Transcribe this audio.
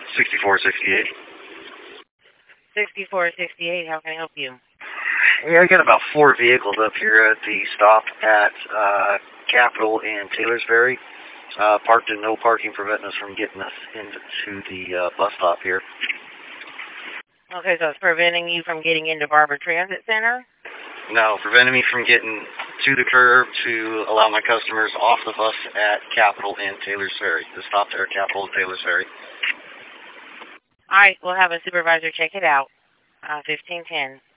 6468. 6468, how can I help you? Yeah, I got about 4 vehicles up here at the stop at Capitol and Taylorsbury. Parked in no parking, preventing us from getting us into the bus stop here. Okay, so it's preventing you from getting into Barber Transit Center? No, preventing me from getting to the curb to allow my customers off the bus at Capitol and Taylor's Ferry. The stop there at Capitol and Taylor's Ferry. All right, we'll have a supervisor check it out. 1510.